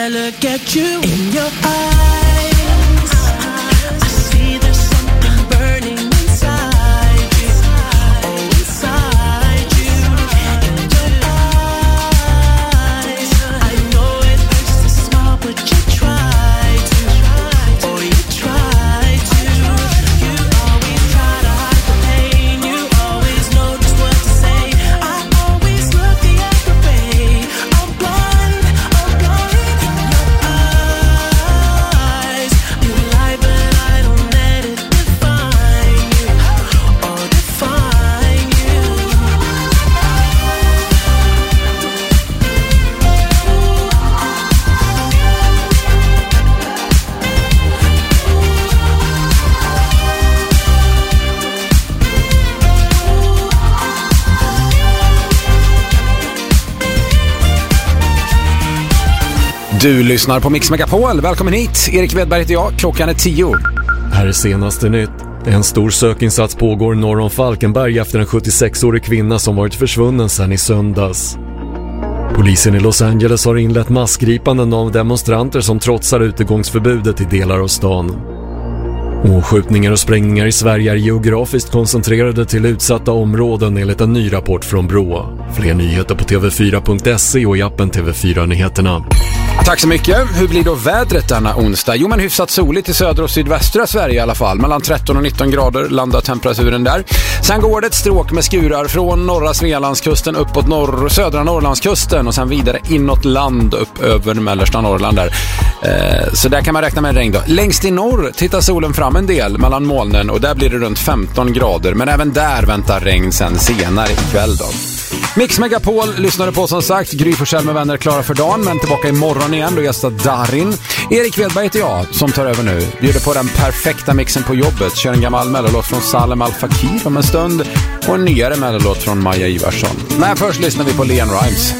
I look at you in your eyes, I see there's something burning inside you. Oh, inside you. In your eyes, I know it hurts to smile, but you try to. Oh, you try to. You always try to hide the pain. You always know just what to say. I always look the other way. I'm blind in your eyes. You lie, but I don't let it define you or define you. Du lyssnar på Mix Megapol. Välkommen hit. Erik Wedberg heter jag. Klockan är 10. Här är senaste nytt. En stor sökinsats pågår norr om Falkenberg efter en 76-årig kvinna som varit försvunnen sedan i söndags. Polisen i Los Angeles har inlett massgripanden av demonstranter som trotsar utegångsförbudet i delar av stan. Och skjutningar och sprängningar i Sverige är geografiskt koncentrerade till utsatta områden enligt en ny rapport från Brå. Fler nyheter på tv4.se och i appen TV4-nyheterna. Tack så mycket. Hur blir då vädret denna onsdag? Jo, men hyfsat soligt i södra och sydvästra Sverige i alla fall. Mellan 13 och 19 grader landar temperaturen där. Sen går det ett stråk med skurar från norra Svealandskusten uppåt södra Norrlandskusten och sen vidare inåt land upp över mellersta Norrland där. Så där kan man räkna med regn då. Längst i norr tittar solen fram en del mellan molnen och där blir det runt 15 grader. Men även där väntar regn sen senare ikväll då. Mix Megapol lyssnade på som sagt. Gry Forssell med vänner klara för dagen, men tillbaka imorgon igen då gästar Darin. Erik Wedberg heter jag som tar över nu. Bjuder på den perfekta mixen på jobbet. Kör en gammal mellolåt från Salem Al Fakir om en stund och en nyare mellolåt från Maja Ivarsson. Men först lyssnar vi på Leon Rimes.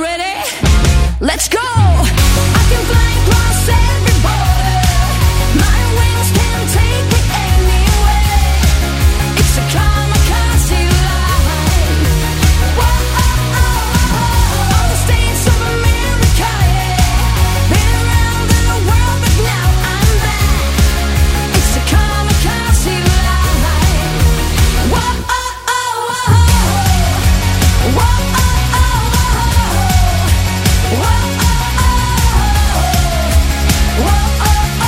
ready? Let's go! I can fly across every border. My wings can take me anywhere. It's a kamikaze life. Whoa, oh, oh, oh. All the states of America, yeah. Been around the world, but now I'm back. It's a kamikaze life. Whoa, oh, oh, oh. Whoa, oh, oh, oh. Whoa, oh, oh. Whoa, oh,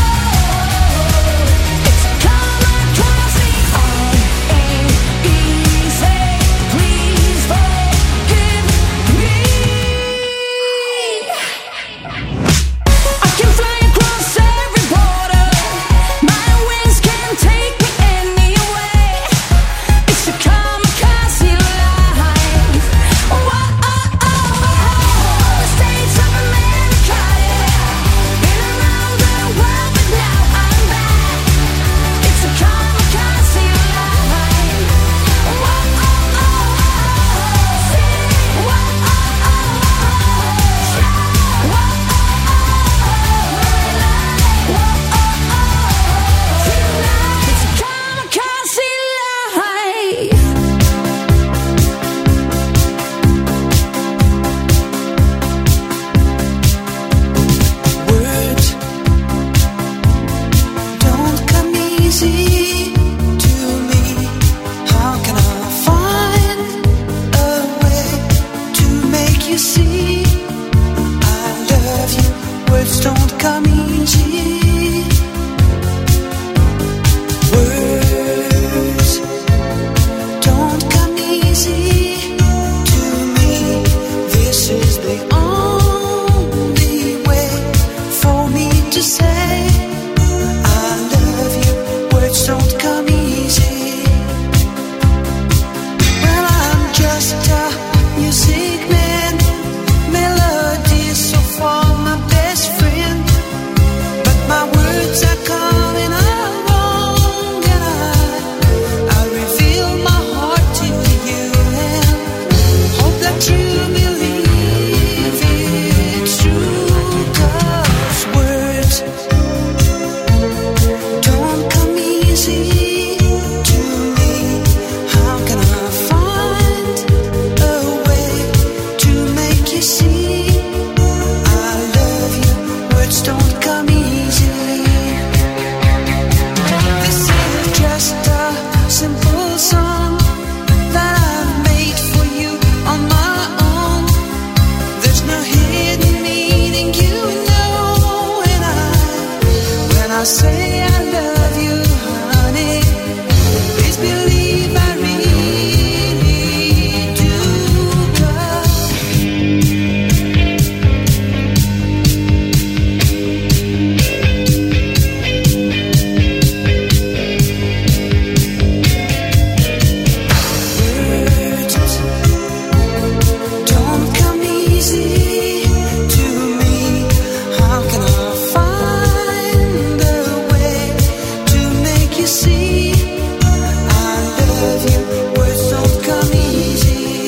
oh. It's a kamikaze. All ain't easy. Please forgive me. I can fly across every border. My wings can take me anywhere. It's a kamikaze life. Whoa, oh, oh, oh. The states of America, yeah. Been around the world, but now I'm back. It's a kamikaze life. Whoa, oh, oh, oh. Whoa, oh, oh, oh. Whoa, oh, it's a kamikaze life. Words don't come easy to me. How can I find a way to make you see I love you? Words don't come easy. Words don't come easy to me. This is the only way for me to say I love you. Words don't come easy. Well, I'm just a music man. Melodies so far my best friend. But my words are coming out wrong, and I reveal my heart to you and hope that you believe it's true. 'Cause words don't come easy to me. How can I find a way to make you see I love you? Words don't come easy. This is just a simple song that I've made for you on my own. There's no hidden meaning, you know. And when I say I love you, honey, please believe I really do. 'Cause words don't come easy to me. How can I find a way to make you see I love you? Words don't come easy.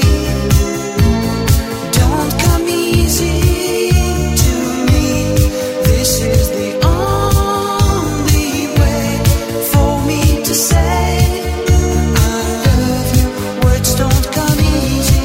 Don't come easy to me. This is the only way for me to say I love you. Words don't come easy.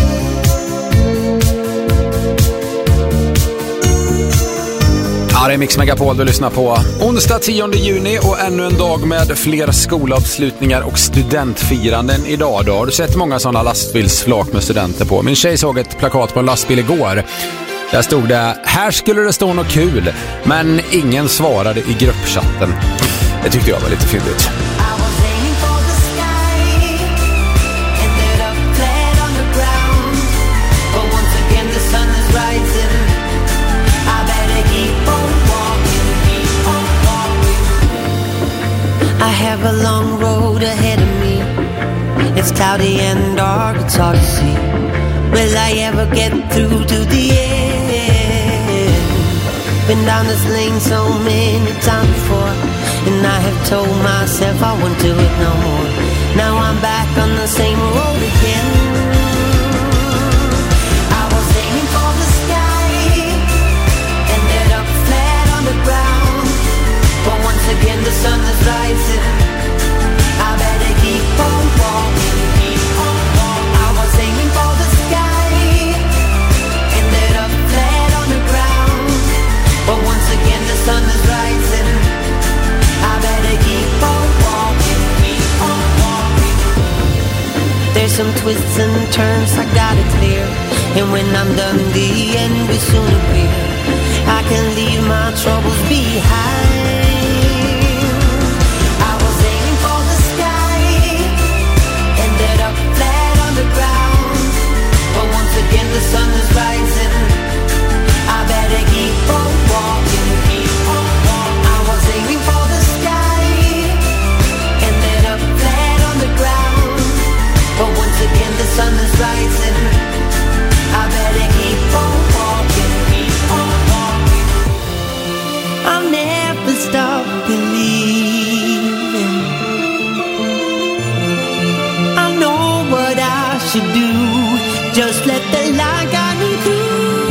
Ja, det är Mix Megapol du lyssnar på. Onsdag 10 juni och ännu en dag med fler skolavslutningar och studentfiranden idag. Då har du sett många sådana lastbilsflak med studenter på. Min tjej såg ett plakat på en lastbil igår. Där stod det, här skulle det stå något kul. Men ingen svarade i gruppchatten. Det tyckte jag var lite fyndigt. I was aiming for the sky, ended up flat on the ground. But once again the sun is rising. I better keep on walking, keep on walking. I have a long road ahead of me. It's cloudy and dark, it's hard to see. Will I ever get through to the end? Been down this lane so many times before, and I have told myself I won't do it no more. Now I'm back on the same road again. I was aiming for the some twists and turns, I got it clear. And when I'm done, the end will soon appear. I can leave my troubles behind. I was aiming for the sky, ended up flat on the ground. But once again the sun is rising, I better keep on walking, keep on walking. I was aiming for the sky, ended up flat on the ground. But once again the sun is rising, I better keep on walking, keep on walking. I'll never stop believing. I know what I should do, just let the light guide me through.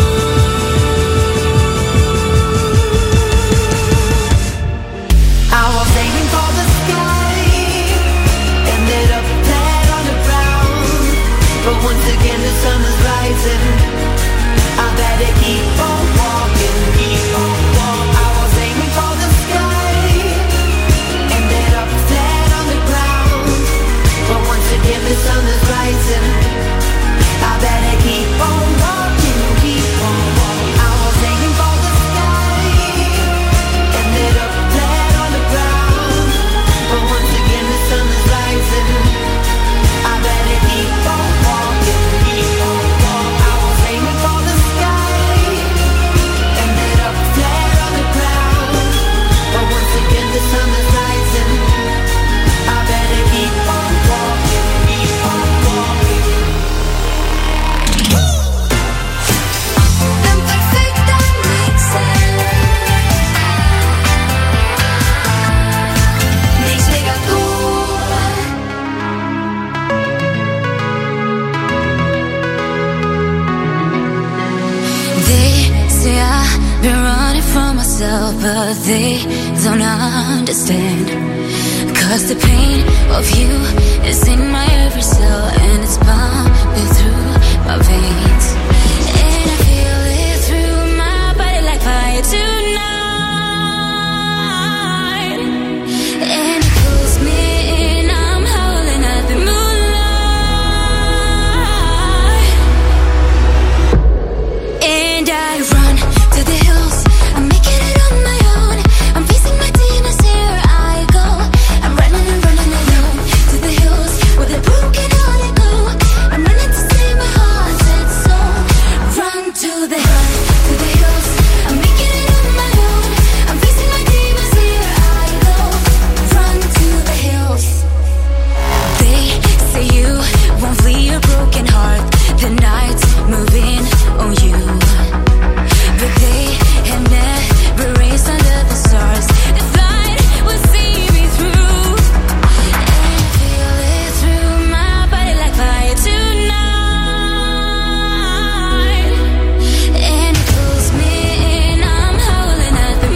I was aiming for the sky, ended up flat on the ground. But once again the sun is rising, I better keep on walking, keep on walking. I was aiming for the sky, ended up flat on the ground. But once again the sun is rising, I better keep on walking, keep on walking. I was aiming for the sky, ended up flat on the ground. But once again the sun is rising, I better keep on walking, keep on walking. I was aiming for the sky, ended up flat on the ground. But once again the sun is rising, I better keep on walking, keep on walking. Den perfekta mixen. Mix Megapol. They say I've been running from myself, but they don't understand. 'Cause the pain of you is in my every cell, and it's pumping through my veins. And I feel it through my body like fire tonight. And it pulls me in, I'm howling at the moonlight. And I run to the hills, I'm making it on my own. I'm facing my demons, here I go. I'm running and running alone to the hills where the broken hearted go. I'm running to save my heart and soul. Run to the hills, I'm making it on my own. I'm facing my demons, here I go. Run to the hills. They say you won't flee your broken heart. The night's moving on you, but they have never raced under the stars. The light will see me through. And I feel it through my body like fire tonight. And it pulls me in, I'm howling at the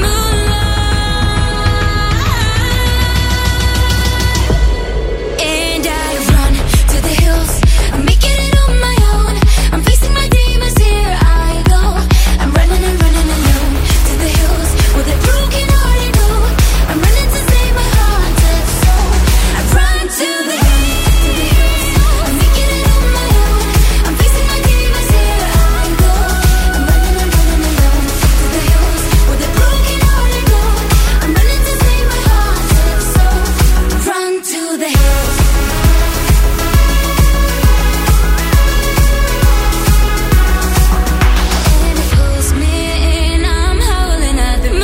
moonlight. And I run to the hills, I'm making it on my own. I'm facing my demons, here I go. I'm running and running alone to the hills where the broken hearted go. I'm running to save my heart and soul. I run to the hills, I'm making it on my own. I'm facing my demons, here I go. I'm running and running alone to the hills where the broken hearted go. I'm running to save my heart and soul. Run to the hills. And it pulls me in, I'm howling at the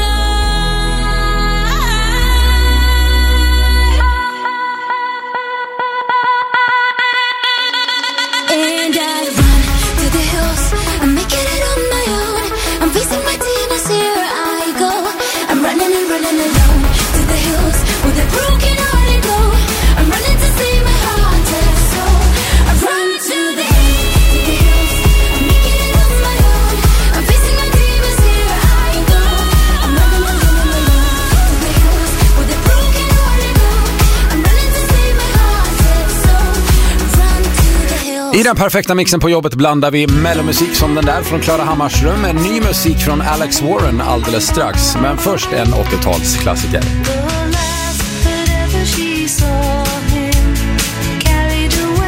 moonlight. And I run to the hills, I'm making it on my own. I'm facing my demons, here I go. I'm running and running alone to the hills where the broken hearted go. I'm running to save my heart and soul. I run to the hills, I'm making it on my own. I'm facing my demons, here I go. I'm running and running alone to the hills where the broken hearted go. I'm running to save my heart and soul. Run to the hills. I den perfekta mixen på jobbet blandar vi mellomusik som den där från Klara Hammarström med ny musik från Alex Warren alldeles strax. Men först en 80-talsklassiker. The last that ever she saw him carried away.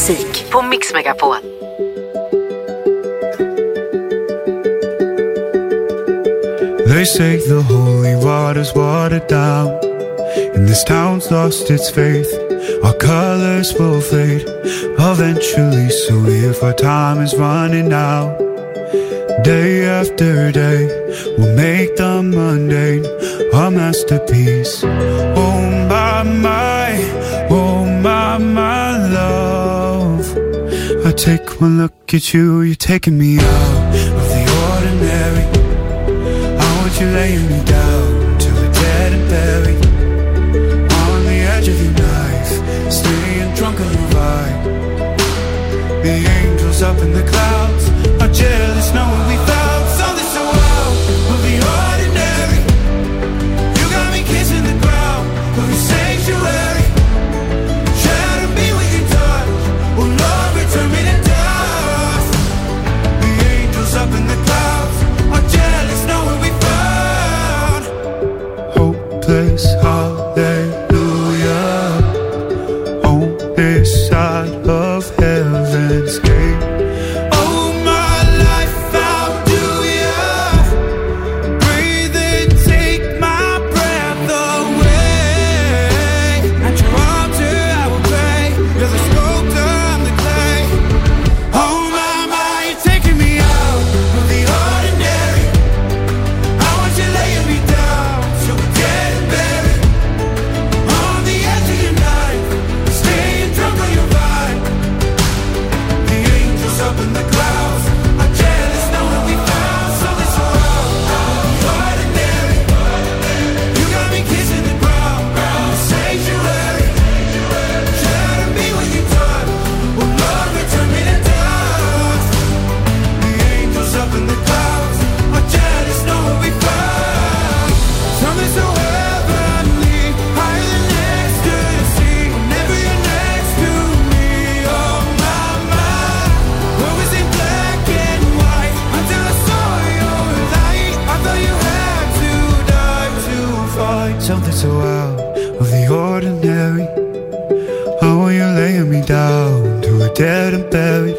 musik på Mix Megapol. They say the holy water's watered down, and this town's lost its faith. Our colors will fade eventually, so if our time is running out, day after day we'll make the mundane a masterpiece. Oh my love, I take one look at you, you're taking me out of the ordinary. You're laying me down to a dead and buried on the edge of your knife, staying drunk on your vibe. The angels up in the clouds are jealous knowing we found something so out of the ordinary. You got me kissing the ground of your sanctuary. Shatter me with your touch, oh Lord, return me to dust. The angels up in the clouds are jealous knowing we found hopeless hallelujah on this side of heaven's gate. Oh my life, how do you breathe and take my breath away? At your altar I will pray, you're the sculptor, I'm the clay. Oh my, you're taking me out of the ordinary. I want you laying me down so we're dead and buried on the edge of your knife, staying drunk on your vibe. The angels up in the clouds are jealous knowing we found something so out of the ordinary. You got me kissing the ground in the sanctuary. Shatter me when you touch, oh Lord, return me to dust. The angels up in the clouds are jealous knowing we found something so heavenly, higher than ecstasy. Whenever you're next to me, oh my, what was in black and white until I saw your light. I thought you had to die to fight something so out of the ordinary. Oh, you're laying me down to a dead and buried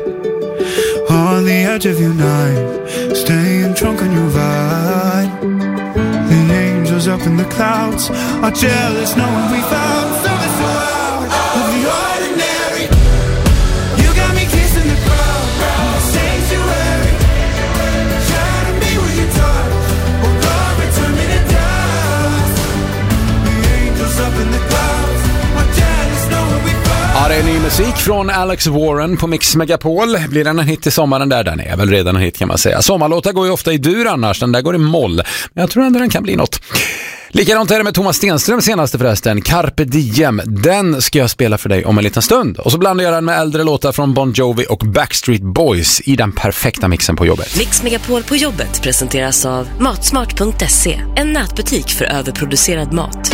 on the edge of your night, staying drunk on your vine. The angels up in the clouds are jealous knowing we found something so out of the ordinary. You got me kissing the ground in the sanctuary. Shatter me with your touch, oh Lord, return me to dust. The angels up in the clouds are jealous knowing we found. Ja, det är ny musik från Alex Warren på Mix Megapol. Blir den en hit i sommaren där? Den är väl redan en hit kan man säga. Sommarlåtar går ju ofta i dur annars, den där går i moll. Men jag tror ändå den kan bli något. Likadant är det med Thomas Stenström senaste förresten. Carpe Diem, den ska jag spela för dig om en liten stund. Och så blandar jag den med äldre låtar från Bon Jovi och Backstreet Boys i den perfekta mixen på jobbet. Mix Megapol på jobbet presenteras av Matsmart.se, en nätbutik för överproducerad mat.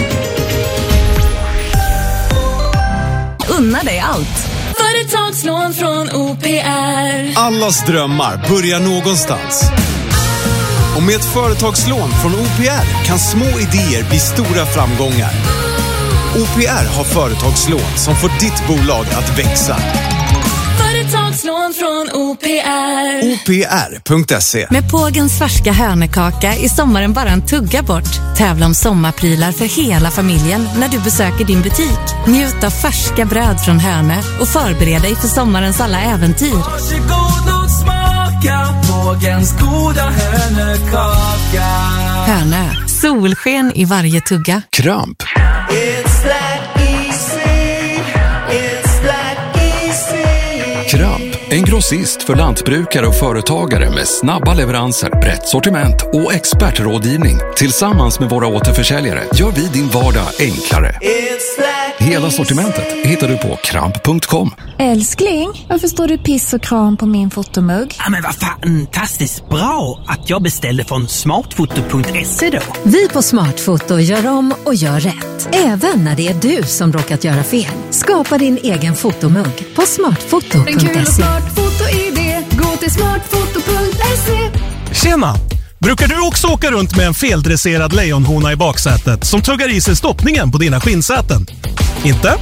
Unna dig allt. Företagslån från OPR. Allas drömmar börjar någonstans. Och med ett företagslån från OPR kan små idéer bli stora framgångar. OPR har företagslån som får ditt bolag att växa. Företagslån från OPR. OPR.se. Med Pågens färska hönekaka i sommaren bara en tugga bort. Tävla om sommarprylar för hela familjen när du besöker din butik. Njut av färska bröd från Hönö och förbered dig för sommarens alla äventyr. Varsågod och smaka Pågens goda hönökaka. Hönö, solsken i varje tugga. Kramp. Kramp, en grossist för lantbrukare och företagare med snabba leveranser, rätt sortiment och expertrådgivning. Tillsammans med våra återförsäljare gör vi din vardag enklare. Hela sortimentet hittar du på kramp.com. Älskling, varför står du piss och kram på min fotomugg? Ja, men vad fantastiskt bra att jag beställde från smartfoto.se då. Vi på Smartfoto gör om och gör rätt. Även när det är du som råkat göra fel. Skapa din egen fotomugg på smartfoto.se. En kul och smart foto-idé. Gå till smartfoto.se. Tjena! Brukar du också åka runt med en feldresserad lejonhona i baksätet som tuggar i sig stoppningen på dina skinnsäten? Inte?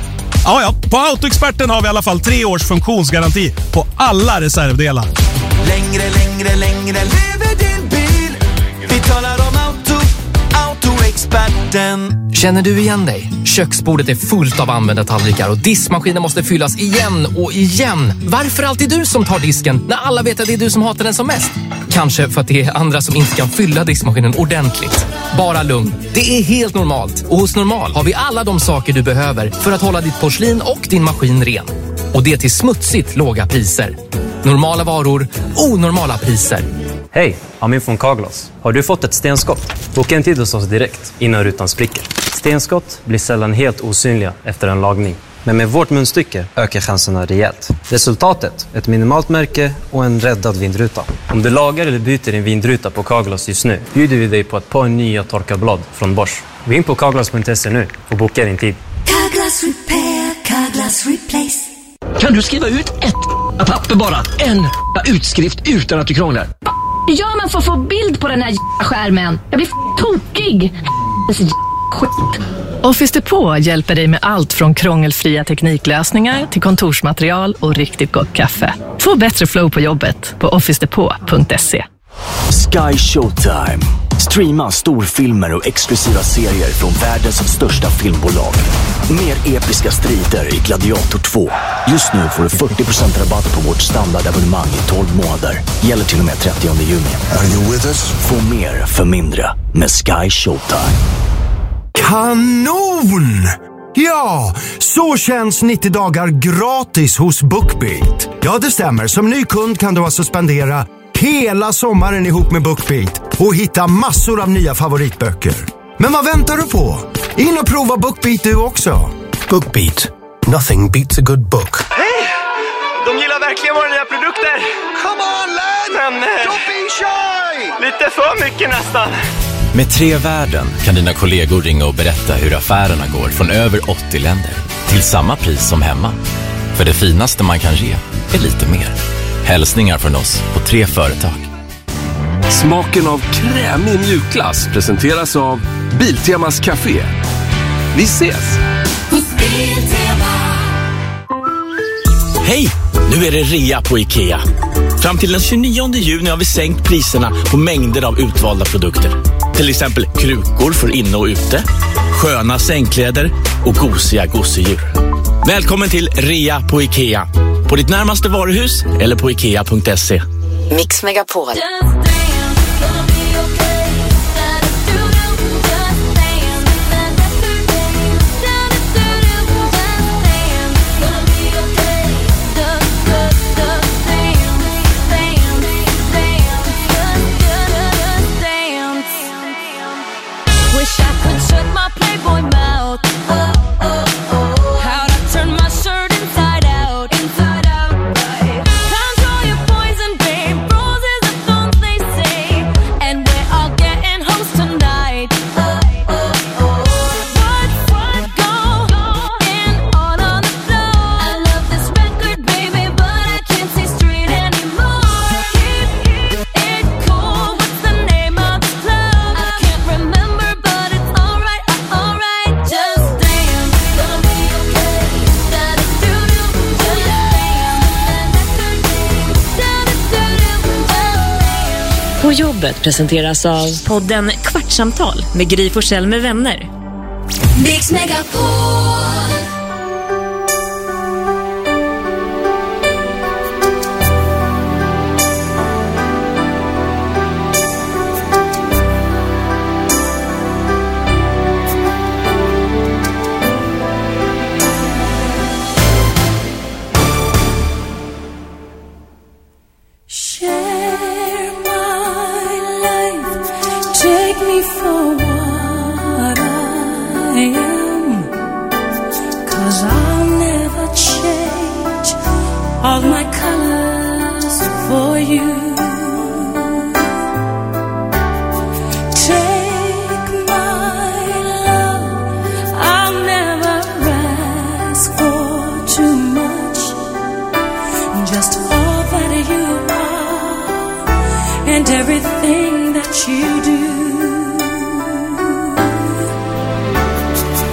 Ja, på Autoexperten har vi i alla fall 3 års funktionsgaranti på alla reservdelar. Längre, lever din bil. Vi talar om Autoexperten. Känner du igen dig? Köksbordet är fullt av använda tallrikar och diskmaskinen måste fyllas igen och igen. Varför alltid du som tar disken när alla vet att det är du som hatar den som mest? Kanske för att det är andra som inte kan fylla diskmaskinen ordentligt. Bara lugn. Det är helt normalt. Och hos Normal har vi alla de saker du behöver för att hålla ditt porslin och din maskin ren. Och det till smutsigt låga priser. Normala varor, onormala priser. Hej, Amin från Carglass. Har du fått ett stenskott? Boka en tid hos oss direkt innan rutan spricker. Stenskott blir sällan helt osynliga efter en lagning. Men med vårt munstycke ökar chanserna rejält. Resultatet, ett minimalt märke och en räddad vindruta. Om du lagar eller byter din vindruta på Carglass just nu bjuder vi dig på ett par nya torkarblad från Bosch. Gå in på carglass.se nu och boka din tid. Carglass repair, Carglass replace. Kan du skriva ut ett papper bara? En utskrift utan att du krånglar. Ja, men för att få bild på den här skärmen. Jag blir tokig. Skit. Office Depot hjälper dig med allt från krångelfria tekniklösningar till kontorsmaterial och riktigt gott kaffe. Få bättre flow på jobbet på officedepot.se. Sky Showtime. Streama storfilmer och exklusiva serier från världens största filmbolag. Mer episka strider i Gladiator 2. Just nu får du 40% rabatt på vårt standardabonnemang i 12 månader. Gäller till och med 30 juni. Are you with us? Få mer för mindre med Sky Showtime. Kanon! Ja, så känns 90 dagar gratis hos BookBeat. Ja, det stämmer. Som ny kund kan du alltså spendera hela sommaren ihop med BookBeat och hitta massor av nya favoritböcker. Men vad väntar du på? In och prova BookBeat du också. BookBeat. Nothing beats a good book. Hej! De gillar verkligen våra nya produkter. Come on, lad! Men don't be shy! Lite för mycket nästan. Med 3 värden kan dina kollegor ringa och berätta hur affärerna går från över 80 länder. Till samma pris som hemma. För det finaste man kan ge är lite mer. Hälsningar från oss på 3 företag. Smaken av krämig mjukglass presenteras av Biltemas Café. Vi ses! Hej! Nu är det rea på IKEA. Fram till den 29 juni har vi sänkt priserna på mängder av utvalda produkter. Till exempel krukor för inne och ute, sköna sängkläder och gosiga gosedjur. Välkommen till rea på IKEA. På ditt närmaste varuhus eller på ikea.se. Mix Megapol. Wish I could shut my Playboy mouth. How'd I turn my shirt inside out? Control your poison, babe. Roses are thorns, they say. And we're all getting hoes tonight. What's going on the floor? I love this record, baby, but I can't see straight anymore. Keep it cool. What's the name of the club? I can't remember, but it's alright, alright. Just dance, gonna be okay. Da-da-doo-doo, just dance. På jobbet presenteras av podden Kvartsamtal med Gry Forssell med vänner. Mix Megapol. Share my life, take me for what I am, 'cause I'll never change all my colors for you. Take my love, I'll never ask for too much, just all that you are and everything that you do.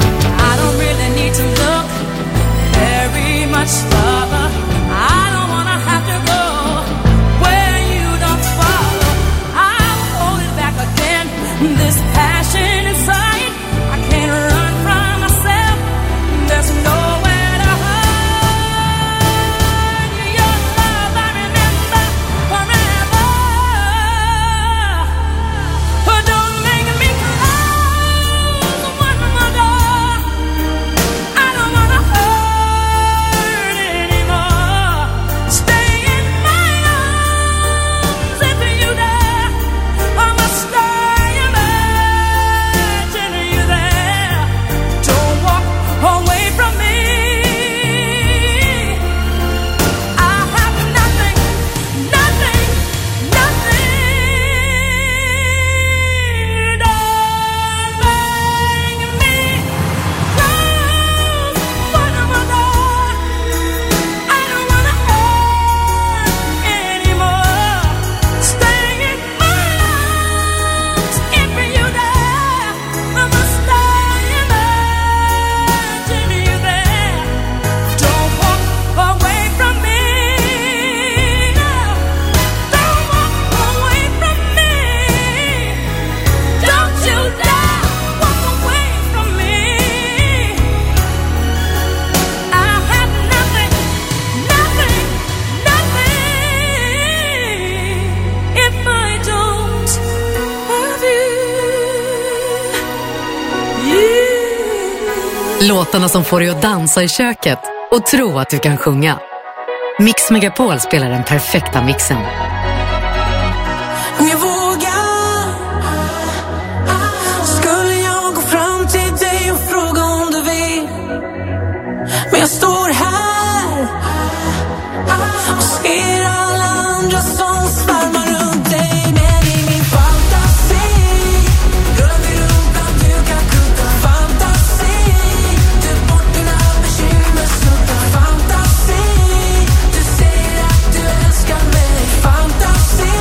Låtarna som får dig att dansa i köket och tro att du kan sjunga. Mix Megapol spelar den perfekta mixen. Om jag vågar skulle jag gå fram till dig och fråga om du vill. Men jag står här och ser alla andra som svärmar runt dig. Men i min fantasi rullar vi runt bland dukar kuddar. Fantasi, du bort dina bekymmer snuttar. Fantasi, du säger att du älskar mig. Fantasi,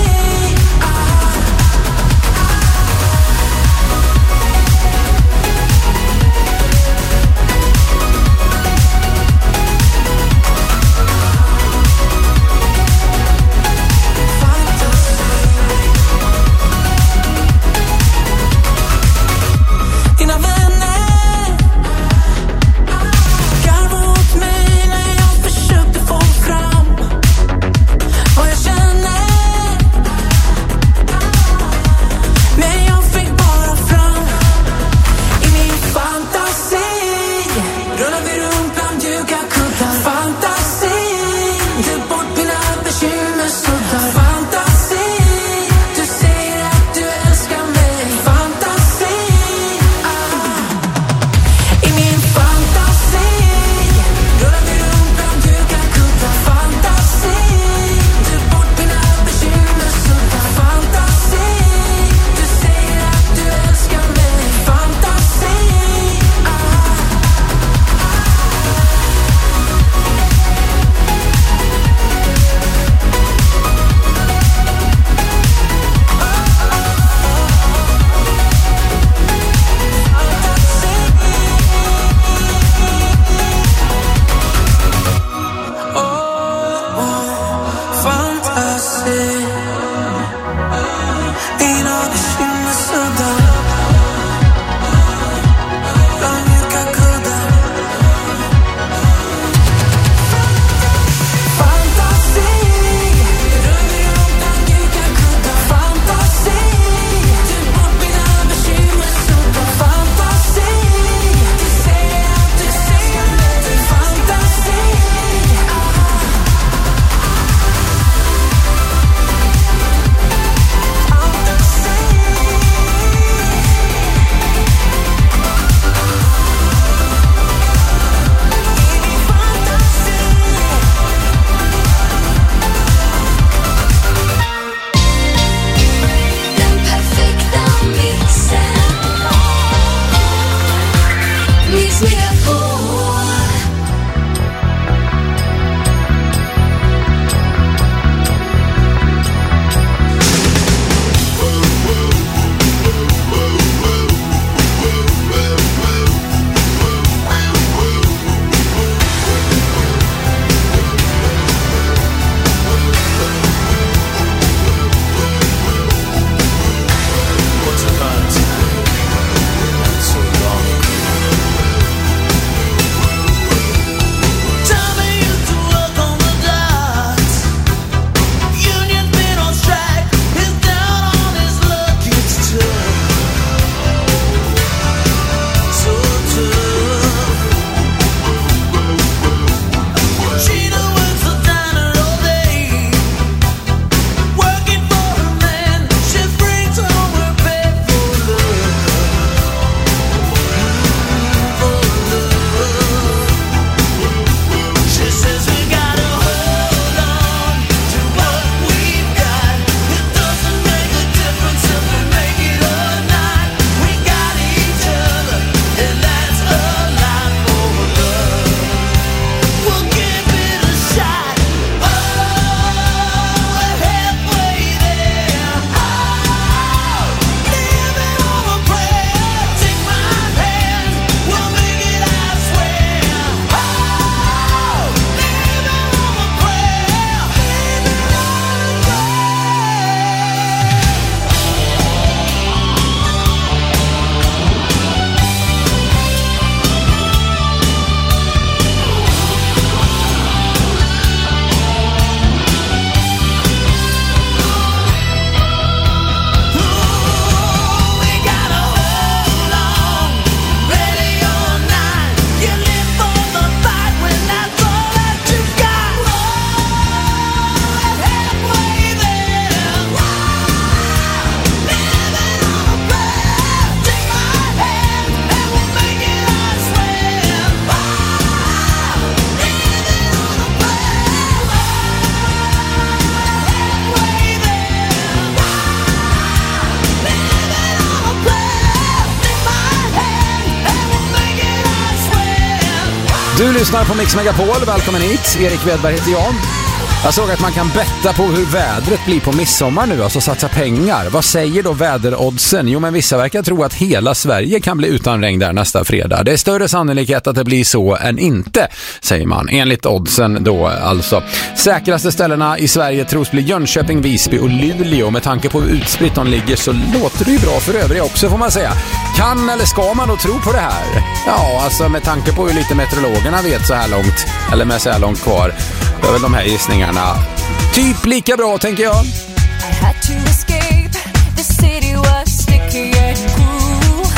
Du lyssnar på Mix Megapol, välkommen hit. Erik Wedberg heter jag. Jag såg att man kan betta på hur vädret blir på midsommar nu, alltså satsa pengar. Vad säger då väderoddsen? Jo, men vissa verkar tro att hela Sverige kan bli utan regn där nästa fredag. Det är större sannolikhet att det blir så än inte, säger man. Enligt oddsen då alltså. Säkraste ställena i Sverige tros bli Jönköping, Visby och Luleå. Med tanke på hur utspritt de ligger så låter det ju bra för övriga också, får man säga. Kan eller ska man då tro på det här? Ja, alltså med tanke på hur lite meteorologerna vet så här långt, eller med så här långt kvar, då är väl de här gissningarna typ lika bra, tänker jag. I had to escape. The city was sticky and cruel.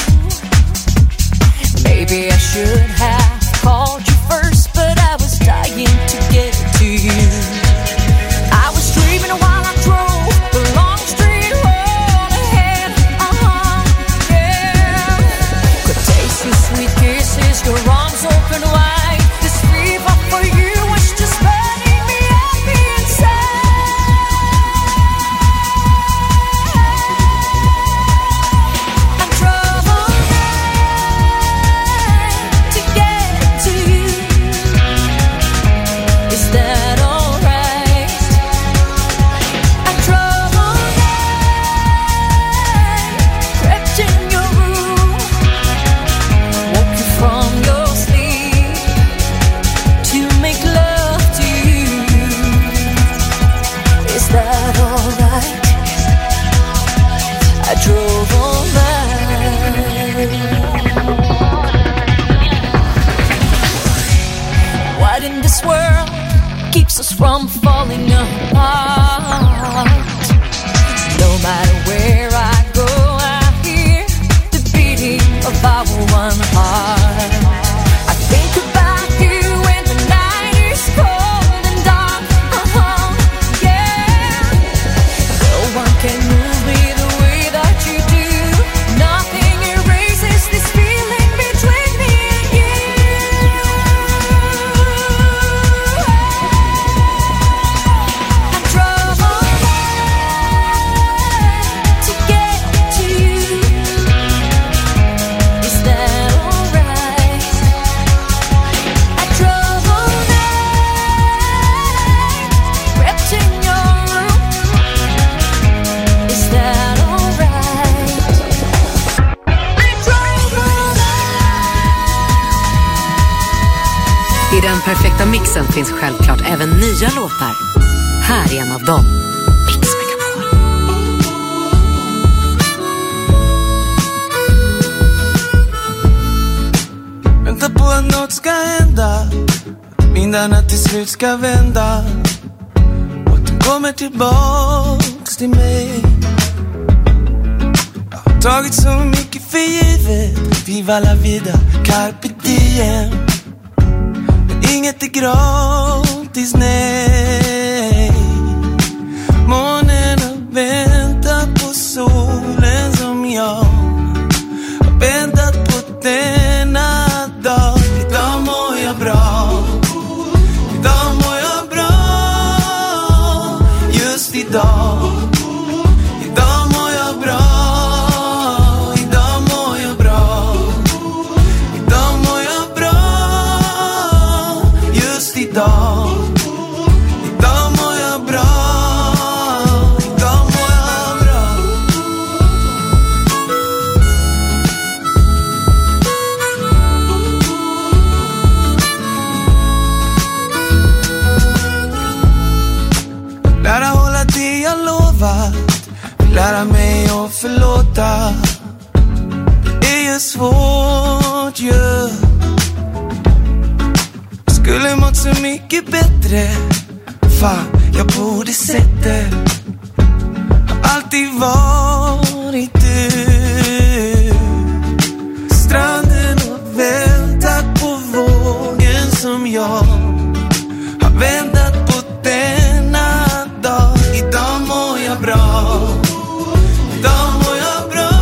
Maybe I should have called you first, but I was dying to get to you. I was dreaming while I drove the long street road ahead. Yeah. Could taste your sweet kisses, your arms open wide. This fever for you was just burning me up inside. I'm troubled to get to you. Is that alright? I'm troubled crept in your room, woke you from your sleep to make love to you. Is that alright? I drove all night. What in this world keeps us from falling apart? No matter where I go, I hear the beating of our one heart. I think about you when the night is cold and dark. Yeah. No one can move me the way that you do. Nothing erases this feeling between me and you. I'm troubled to get to you. Is that alright? I troubled crept in your room. Is that alright? I troubled. I den perfekta mixen finns självklart även nya låtar. Här är en av dem. Mix Megapol. Vänta på att något ska hända. Vindarna till slut ska vända. Och att de kommer tillbaks till mig. Jag har tagit så mycket för givet. Viva la vida, carpe diem. Men inget är gratis, nej. Månen har väntat på solen som jag har väntat på denna dag. Idag mår jag bra. Idag mår jag bra. Just idag. Idag mår jag bra. Idag mår jag bra. Idag mår jag bra. Just idag. Idag mår jag bra. Idag mår jag bra. Lära hålla det jag lovat. Lära mig att förlåta. Det är ju svårt ju. Skulle mått så mycket bättre. Fan, jag borde sett det. Har alltid varit du. Stranden och väntat på vågen som jag har väntat på denna dag. Idag mår jag bra. Idag mår jag bra.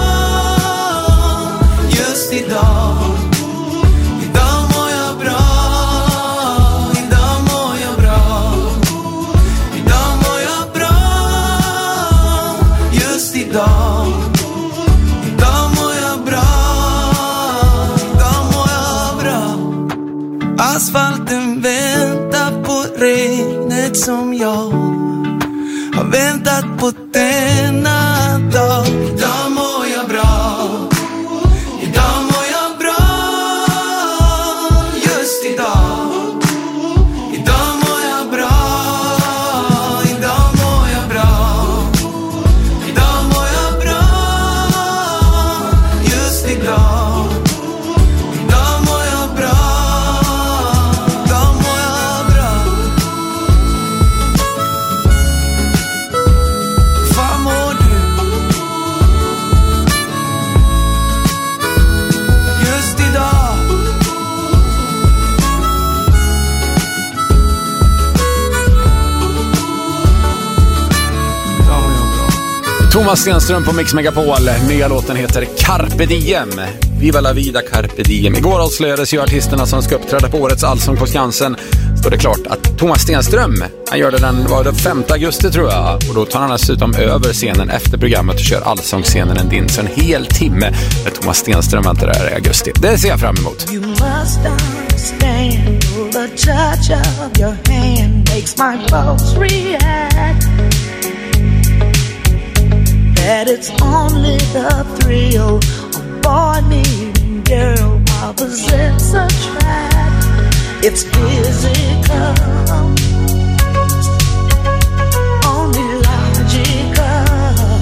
Just idag. Idag mår jag bra. Idag mår jag bra. Idag mår jag bra. Just idag. Asfalten väntar på regnet som jag har väntat på denna dag. Idag mår jag bra. Idag mår jag bra. Just idag. Idag mår jag bra. Idag mår jag bra. Idag mår jag bra. Just idag. Idag mår jag bra. Idag mår jag bra. Fan mår du? Just idag. Thomas Stenström på Mix Megapol. Nya låten heter Carpe Diem. Viva la vida Carpe Diem. Igår avslöjades ju artisterna som ska uppträda på årets Allsång på Skansen. Står det klart att Thomas Stenström, han gör det den 5 augusti tror jag. Och då tar han dessutom över scenen efter programmet och kör Allsångsscenen en din. Så en hel timme med Thomas Stenström väntar där i augusti. Det ser jag fram emot. You must understand the touch of your hand makes my pulse react. That it's only the thrill of boy meeting girl opposites attract. It's physical, only logical.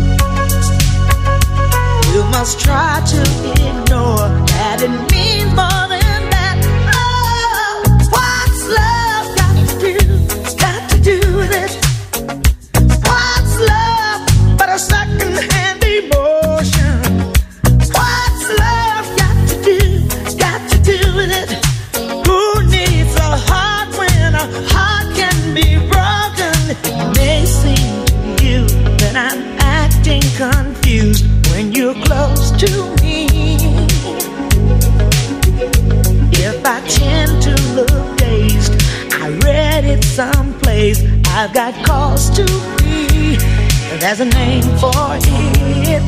You must try to ignore that it means more than that. Oh, what's love got to do? Got to do with it. What's love but a second-hand emotion? What's love got to do with it? Who needs a heart when a heart can be broken? It may seem to you that I'm acting confused when you're close to me. If I tend to look dazed, I read it someplace. I've got cause to be. There's a name for it.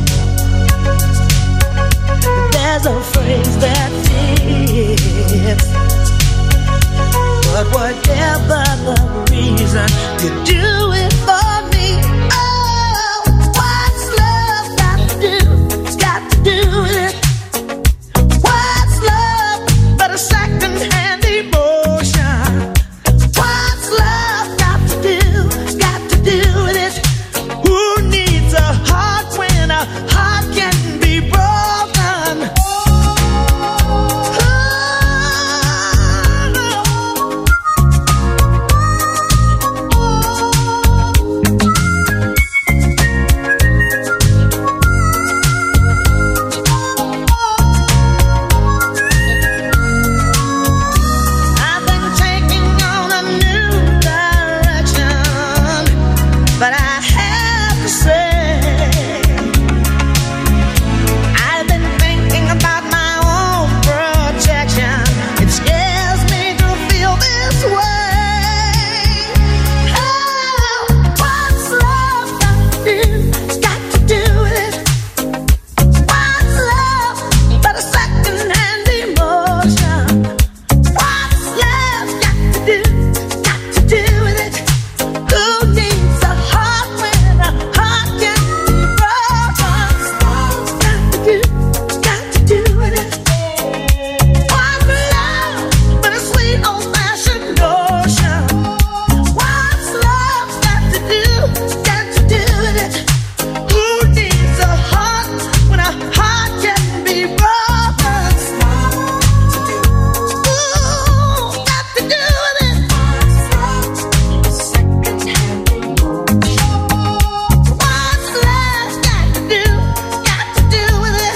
There's a phrase that fits. But whatever the reason, you do it for me. Oh, what's love got to do? It's got to do with it. What's love but a second-hand emotion? What's love got to do? It's got to do with it. Who needs a heart when a heart can be broken? I've been taking on a new direction, but I have to say, I've been thinking about my own protection. It scares me to feel this way. Oh, what's love got to do? It's got to do with it. What's love but a second-hand emotion? What's love got to do? Got to do with it. Who needs a heart when a heart can be broken? Love's got to do with it. What's love but a sweet old-fashioned notion? What's love got to do with it? Who needs a heart when a heart can be broken? Ooh, got to do with it. What's love got to do with it?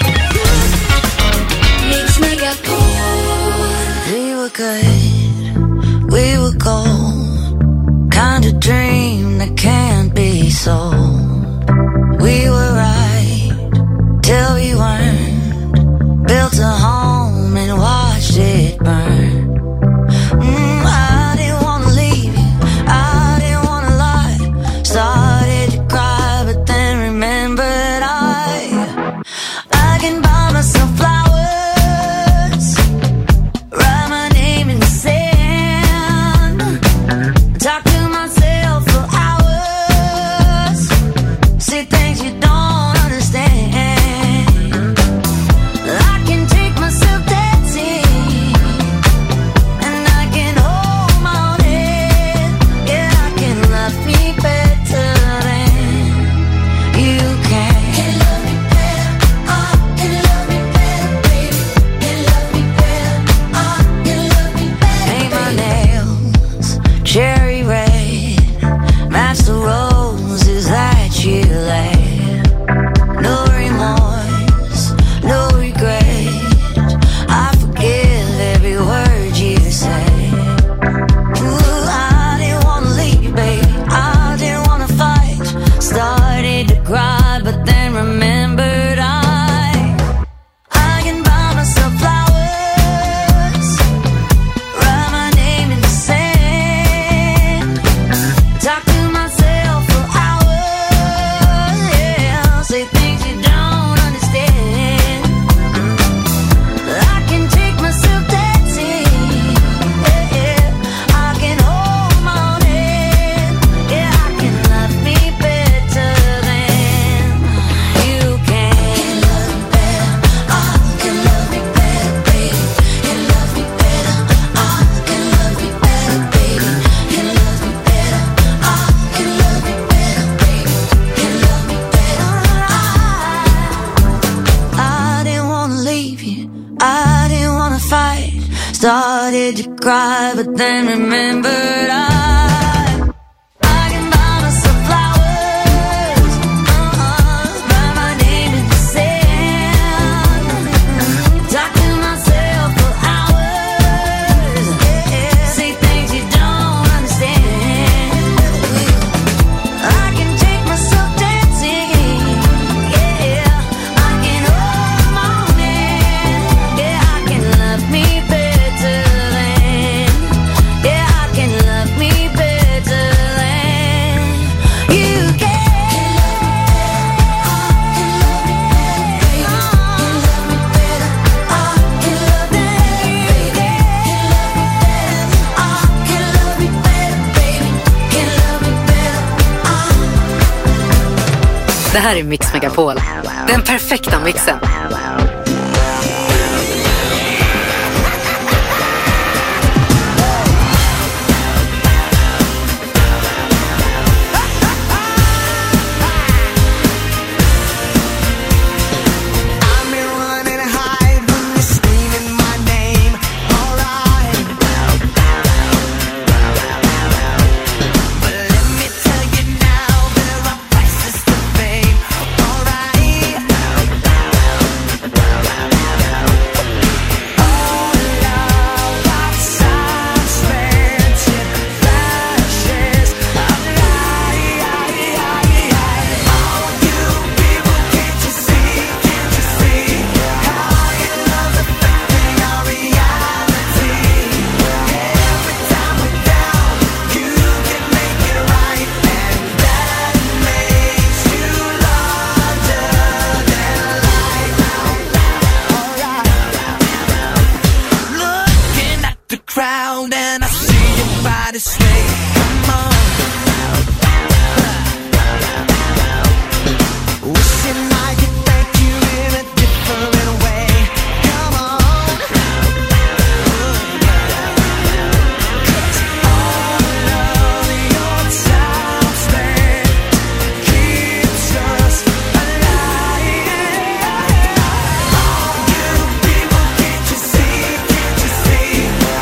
Mix Megapol. We were good, we were gold. Kind of dream that can't be sold. We were right till we weren't. Built a home and watched it burn. I didn't wanna leave you, I didn't wanna lie. Started to cry, but then remembered I can buy myself flowers, write my name started to cry, but then remembered I can buy myself flowers, write my name in the sand, talk to myself for hours, say things you don't understand. I can take myself dancing, I can hold the morning, I can love me better than, I can love me better than you can. Det här är Mix Megapol. Den perfekta mixen. Crowd and I see your body sway. Come on. Wishing I could thank you in a different way. Come on. 'Cause all of your time spent keeps us alive. All you people, can't you see? Can't you see?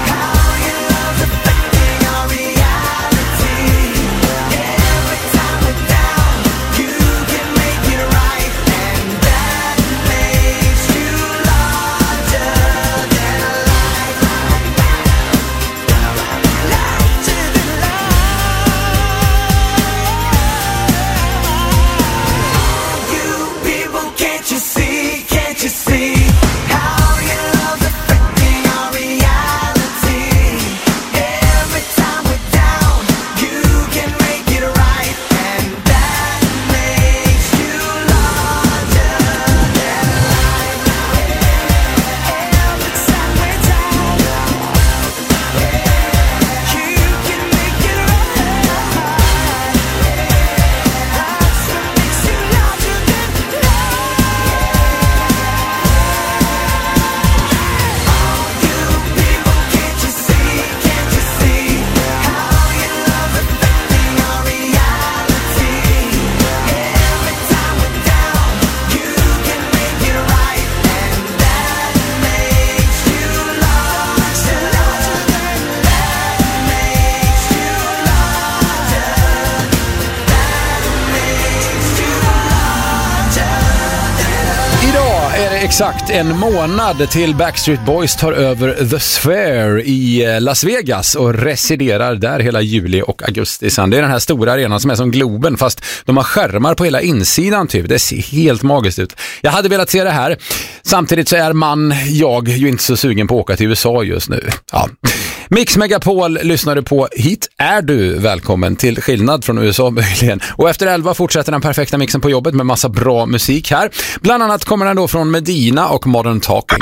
Exakt en månad till Backstreet Boys tar över The Sphere i Las Vegas och residerar där hela juli och augusti. Sen det är den här stora arenan som är som Globen, fast de har skärmar på hela insidan typ. Det ser helt magiskt ut. Jag hade velat se det här. Samtidigt så är jag ju inte så sugen på att åka till USA just nu. Ja. Mix Megapol lyssnar du på. Hit är du välkommen, till skillnad från USA möjligen. Och efter 11 fortsätter den perfekta mixen på jobbet med massa bra musik här. Bland annat kommer den då från Medina och Modern Talking.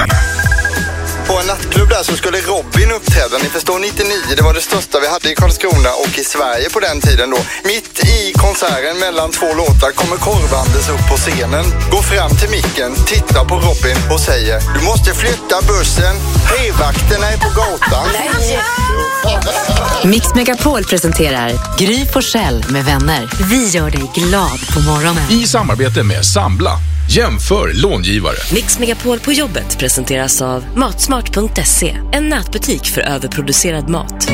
På en nattklubb där så skulle Robin uppträda. Ni förstår, 99, det var det största vi hade i Karlskrona och i Sverige på den tiden då. Mitt i konserten mellan två låtar kommer Korvandes upp på scenen, går fram till micken, tittar på Robin och säger: du måste flytta bussen P-vakterna är på gatan. Mix Megapol presenterar Gry Forssell med vänner. Vi gör dig glad på morgonen. I samarbete med Sambla. Jämför långivare. Mix Megapol på jobbet presenteras av Matsmart.se. En nätbutik för överproducerad mat.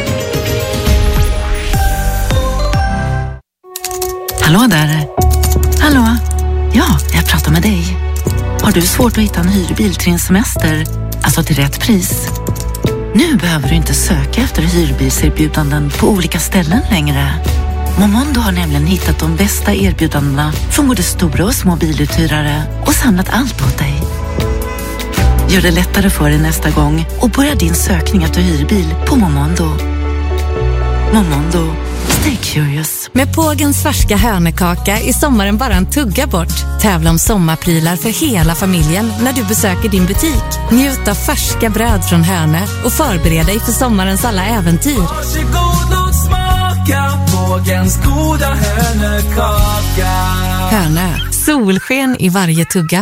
Hallå där. Hallå? Ja, jag pratar med dig. Har du svårt att hitta en hyrbil till din semester? Alltså till rätt pris? Nu behöver du inte söka efter hyrbilserbjudanden på olika ställen längre. Momondo har nämligen hittat de bästa erbjudandena från både stora och små biluthyrare och samlat allt åt dig. Gör det lättare för dig nästa gång och börja din sökning efter hyrbil på Momondo. Momondo. Stay curious. Med Pågens färska hönekaka är sommaren bara en tugga bort. Tävla om sommarprylar för hela familjen när du besöker din butik. Njut av färska bröd från Hönö och förbered dig för sommarens alla äventyr. Varsågod och smaka Pågens goda hönekaka. Hönö, solsken i varje tugga.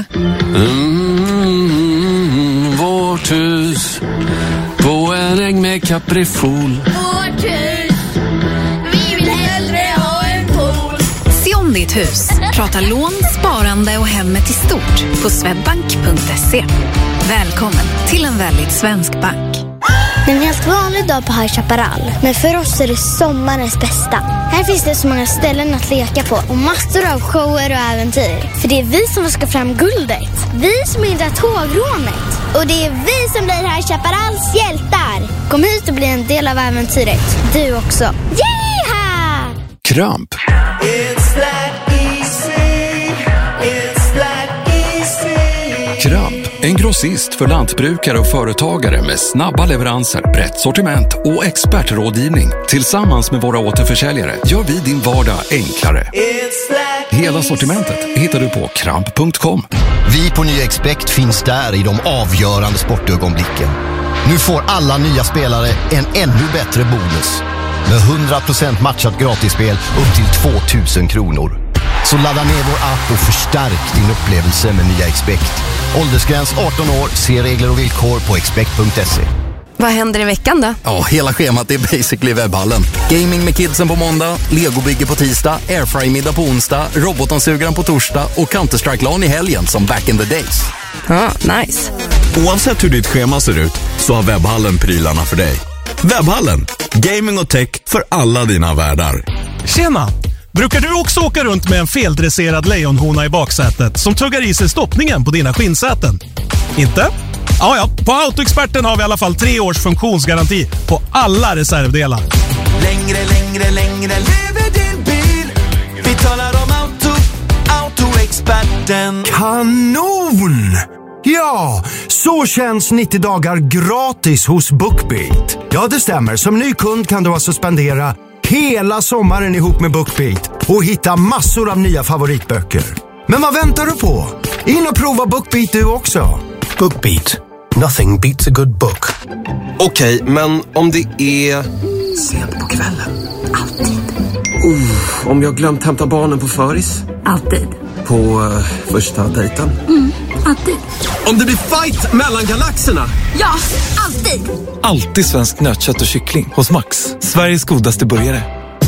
Vårt hus på en äng med kaprifol. Vårt hus, vi vill hellre ha en pool. Se om ditt hus. Prata lån, sparande och hemmet i stort på swedbank.se. Välkommen till en väldigt svensk bank. En helt vanlig dag på High Chaparral. Men för oss är det sommarens bästa. Här finns det så många ställen att leka på och massor av shower och äventyr. För det är vi som ska fram guldet. Vi som hindrar tågrånet. Och det är vi som blir High Chaparrals hjältar. Kom hit och bli en del av äventyret. Du också. Yeeha! Kramp. It's that easy. It's that easy. Kramp, en grossist för lantbrukare och företagare med snabba leveranser, brett sortiment och expertrådgivning. Tillsammans med våra återförsäljare gör vi din vardag enklare. Hela sortimentet hittar du på kramp.com. Vi på Nya Expect finns där i de avgörande sportögonblicken. Nu får alla nya spelare en ännu bättre bonus. Med 100% matchat gratisspel upp till 2000 kronor. Så ladda ner vår app och förstärk din upplevelse med Nya Expect. Åldersgräns 18 år, se regler och villkor på expect.se. Vad händer i veckan då? Ja, hela schemat är basically webbhallen. Gaming med kidsen på måndag, legobygge på tisdag, airfry-middag på onsdag, robotdammsugaren på torsdag och Counter-Strike-LAN i helgen som back in the days. Ja, nice. Oavsett hur ditt schema ser ut så har webbhallen prylarna för dig. Webbhallen, gaming och tech för alla dina världar. Tjena! Brukar du också åka runt med en feldresserad lejonhona i baksätet som tuggar i sig stoppningen på dina skinnsäten? Inte? Ja, på Autoexperten har vi i alla fall 3 års funktionsgaranti på alla reservdelar. Längre lever din bil. Vi talar om Autoexperten. Kanon! Ja, så känns 90 dagar gratis hos BookBeat. Ja, det stämmer. Som ny kund kan du alltså spendera hela sommaren ihop med BookBeat och hitta massor av nya favoritböcker. Men vad väntar du på? In och prova BookBeat du också. BookBeat. Nothing beats a good book. Okej, men om det är sent på kvällen. Alltid. Om jag glömt hämta barnen på föris. Alltid. På första dejten. Alltid. Om det blir fight mellan galaxerna. Ja, alltid. Alltid svensk nötkött och kyckling hos Max. Sveriges godaste burgare.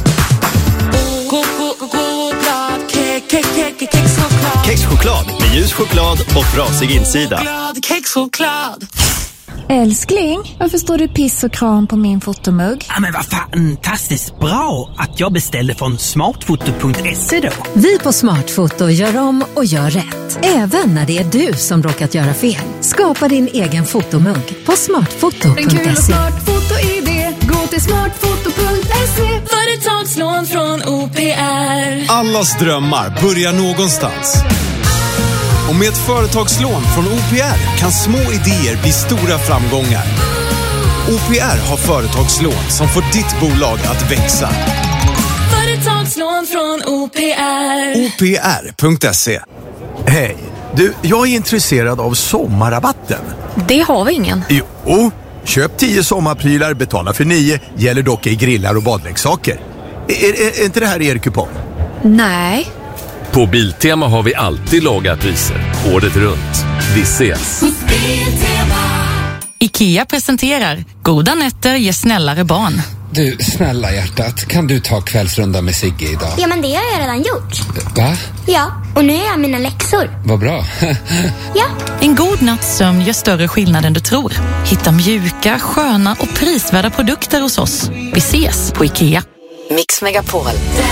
Kexchoklad med ljus choklad och rasig insida. Kexchoklad. Älskling, varför står det piss och kram på min fotomugg? Ja, men vad fantastiskt bra att jag beställde från smartfoto.se då. Vi på Smartfoto gör om och gör rätt. Även när det är du som råkat göra fel. Skapa din egen fotomugg på smartfoto.se. En kul och smartfoto-idé. Gå till smartfoto.se. Företagslån från OPR. Allas drömmar börjar någonstans. Och med ett företagslån från OPR kan små idéer bli stora framgångar. OPR har företagslån som får ditt bolag att växa. Företagslån från OPR. OPR.se. Hej, du, jag är intresserad av sommarrabatten. Det har vi ingen. Jo, köp 10 sommarprylar, betala för 9, gäller dock i grillar och badleksaker. Är inte det här er kupong? Nej. På Biltema har vi alltid låga priser, året runt. Vi ses! IKEA presenterar Goda nätter ger snällare barn. Du, snälla hjärtat, kan du ta kvällsrunda med Sigge idag? Ja, men det har jag redan gjort. Va? Ja, och nu är jag mina läxor. Vad bra. Ja. En god natts sömn gör större skillnad än du tror. Hitta mjuka, sköna och prisvärda produkter hos oss. Vi ses på IKEA. Mix Megapol.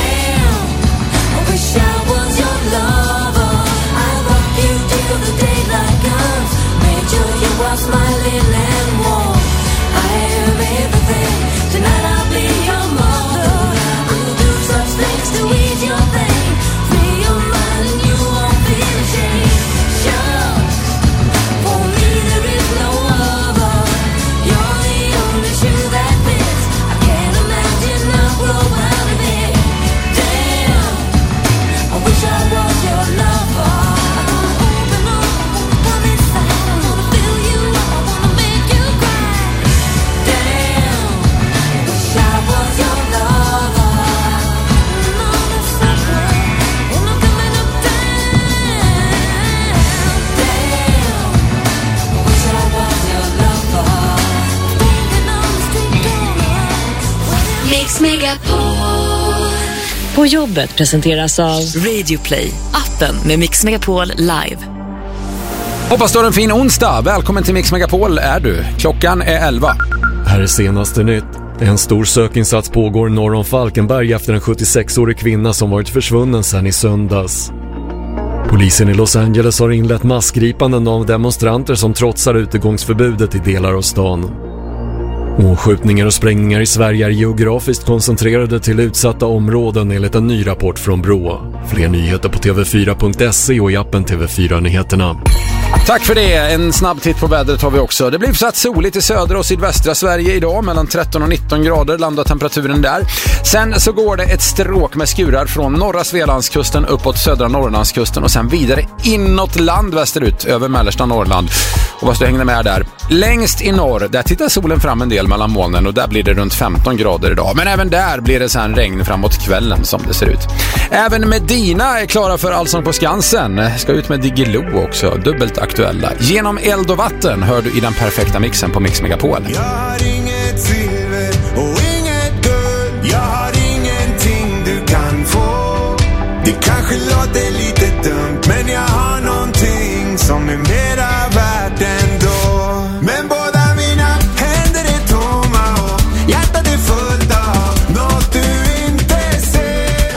På jobbet presenteras av Radio Play, appen med Mix Megapol live. Hoppas du har en fin onsdag. Välkommen till Mix Megapol är du. Klockan är 11. Här är senaste nytt. En stor sökinsats pågår norr om Falkenberg efter en 76-årig kvinna som varit försvunnen sedan i söndags. Polisen i Los Angeles har inlett massgripanden av demonstranter som trotsar utegångsförbudet i delar av stan. Skjutningar och sprängningar i Sverige är geografiskt koncentrerade till utsatta områden enligt en ny rapport från Brå. Fler nyheter på tv4.se och i appen TV4-nyheterna. Tack för det. En snabb titt på vädret har vi också. Det blir satt soligt i södra och sydvästra Sverige idag. Mellan 13 och 19 grader landar temperaturen där. Sen så går det ett stråk med skurar från norra Svealandskusten uppåt södra Norrlandskusten och sen vidare inåt land västerut över mellersta Norrland. Och vad hängde med där? Längst i norr, där tittar solen fram en del mellan molnen och där blir det runt 15 grader idag. Men även där blir det sen regn framåt kvällen som det ser ut. Även Medina är klara för Allsång på Skansen. Ska ut med Diggiloo också, dubbelt aktuella. Genom eld och vatten hör du i den perfekta mixen på Mix Megapol. Jag har inget silver och inget guld. Jag har ingenting du kan få. Det kanske låter lite dumt, men jag har någonting som är mera värt ändå. Men båda mina händer är tomma och hjärtat är fullt av något du inte ser.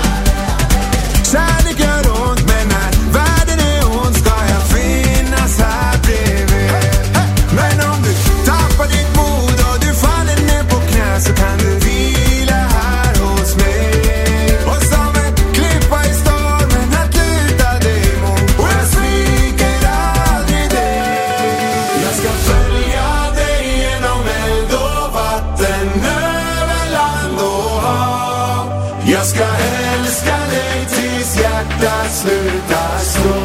Kärlek gör ont, men när världen är ond ska jag finnas här bredvid. Men om du tappar ditt mod och du faller ner på knä så kan du vila här hos mig. Och som en klippa i stormen att luta dig mot. Och jag sviker aldrig dig. Jag ska följa dig genom eld och vatten, över land och hav. Jag ska älska dig tills hjärtat slutar slå.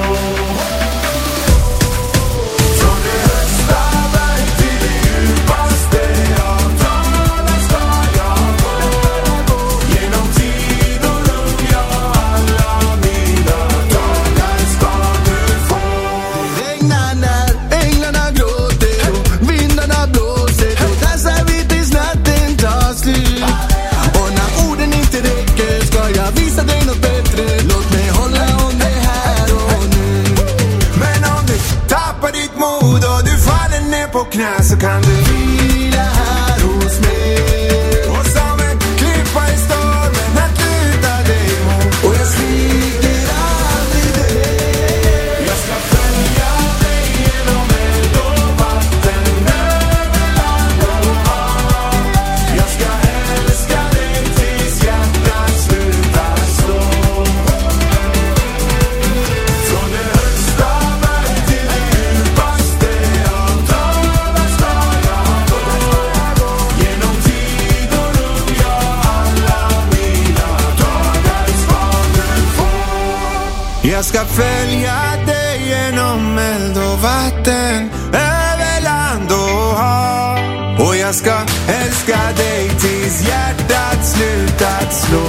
Från det högsta berg till det djupaste av dalar ska jag gå. Genom tid och rum, ja, alla mina dagar ska du få. Det regnar när änglarna gråter och vindarna blåser. Då dansar vi tills natten tar slut. Och när orden inte räcker ska jag visa dig något bättre. Låt mig hålla om det här och nu. Men om du tappar ditt mod och du faller ner på knä så kan du vila här hos mig. Och som en klippa i stormen att luta dig mot. Och jag sviker aldrig dig. Jag ska följa dig genom eld och vatten, över land och hav. Jag ska älska dig tills hjärtat slutar slå. Från det högsta berg till det djupaste av dalar ska jag gå. Genom tid och rum, ja, alla mina dagar ska du få. Jag ska följa dig genom eld och vatten, över land och hav. Och jag ska älska dig tills hjärtat slutat slå.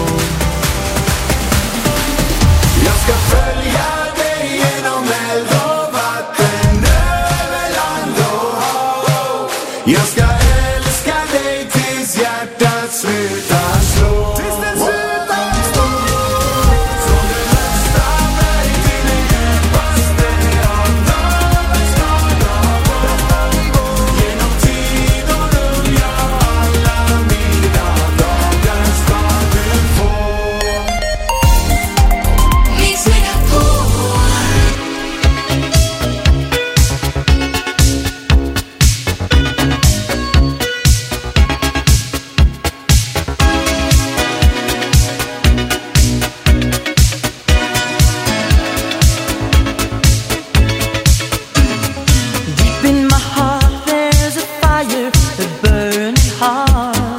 Jag ska följa dig genom eld och vatten, över land och hav. Jag ska älska dig tills hjärtat slutar slå. Tills det slutar slå. Från det högsta berg till det djupaste av havet ska jag gå. Genom tid och rum, ja, alla mina dagar ska du få. Mix Megapol. Deep in my heart there's a fire, a burning heart.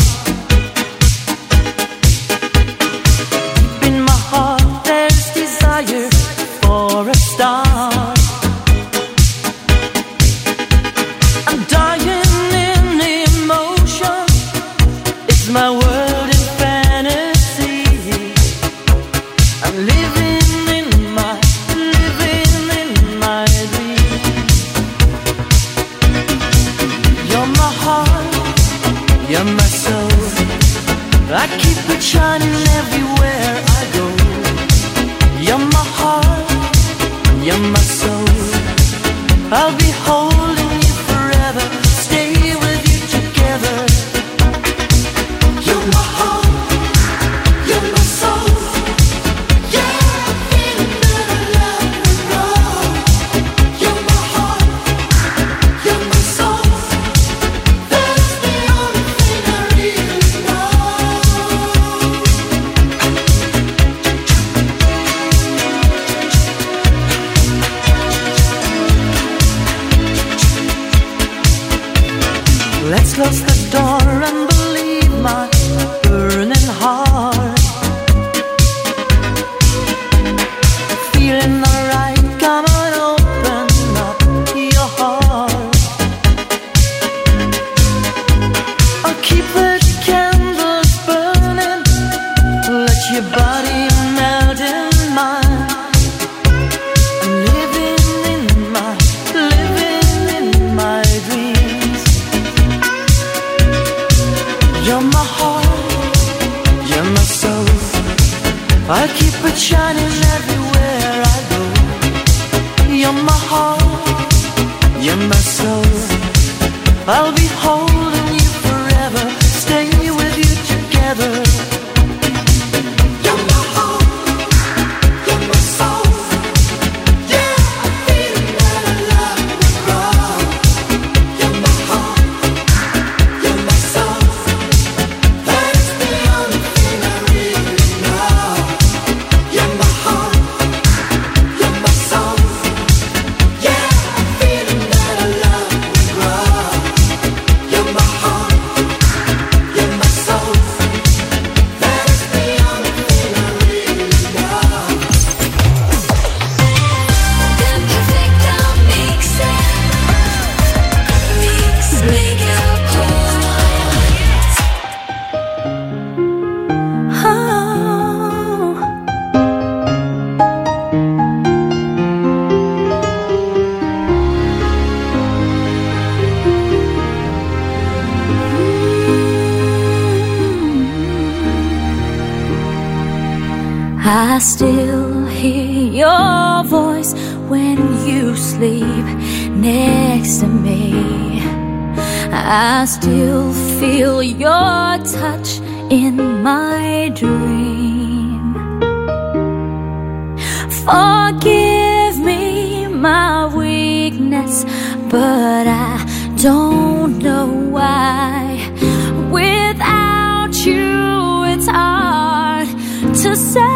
Deep in my heart there's desire for a star. I'm dying in emotion. It's my world in fantasy. I'm living in my dream. You're my heart, you're my soul. I keep it shining everywhere I go. You're my heart, you're my soul. I'll be holding you forever, stay with you together. You're my heart, you're my soul. Yeah, I'm feeling that I love you wrong. You're my heart, you're my soul. That's the only thing I really know. Let's close the door and believe my burning heart. Feeling alright, come on, open up your heart. I'll keep the candles burning, let your body melt in mine. I'm living in my dreams. You're my heart, you're my soul. I keep it shining everywhere I go. You're my heart, you're my soul. I'll be holding you forever, stay with you together. You're my heart, you're my soul. Yeah, I feel that I love you wrong. You're my heart, you're my soul. That is the only thing I really know. You're my heart, you're my soul. Yeah, I'm feeling that I love you wrong. You're my heart, you're my soul. That is the only thing I really know. The perfecta mixen. Mix Megapol. I still hear your voice when you sleep next to me. I still feel your touch in my dream. Forgive me my weakness, but I don't know why. Without you, it's hard to survive.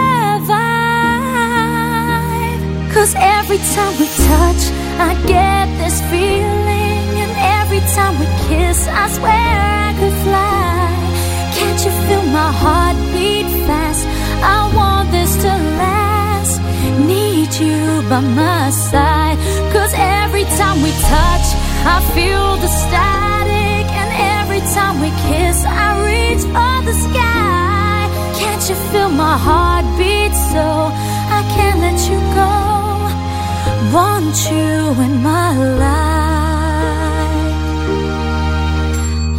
'Cause every time we touch, I get this feeling. And every time we kiss, I swear I could fly. Can't you feel my heart beat fast? I want this to last. Need you by my side. 'Cause every time we touch, I feel the static. And every time we kiss, I reach for the sky. Can't you feel my heart beat so I can't let you go? Want you in my life.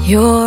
You're